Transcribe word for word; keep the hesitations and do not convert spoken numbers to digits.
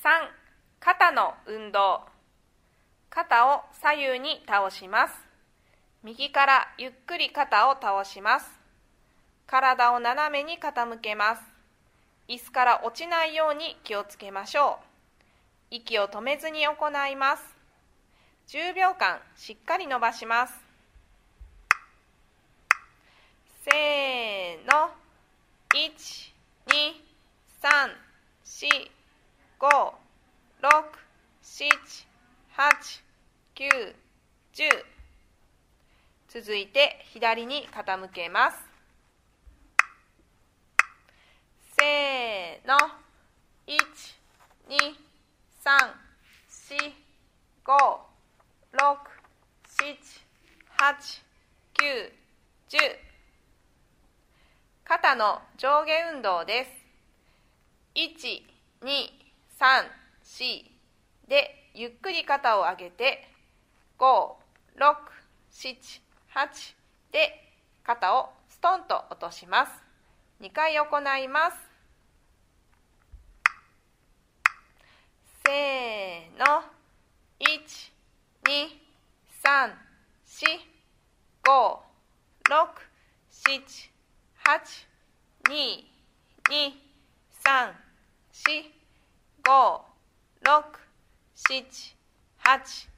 さん、肩の運動。肩を左右に倒します。右からゆっくり肩を倒します。体を斜めに傾けます。椅子から落ちないように気をつけましょう。息を止めずに行います。じゅうびょうかんしっかり伸ばします。せーの。いち、に、さん、し、ご、ろく、しち、はち、きゅう、じゅう。続いて左に傾けます。せーの。いち、に、さん、し、ご、ろく、しち、はち、きゅう、じゅう。肩の上下運動です。いち、に、さん、よんでゆっくり肩を上げて、ご、ろく、しち、はちで肩をストンと落とします。にかい行います。せーの。いち、に、さん、よん、ご、ろく、しち、はち、に、に、さん、よん、ご、ろく、しち、はち、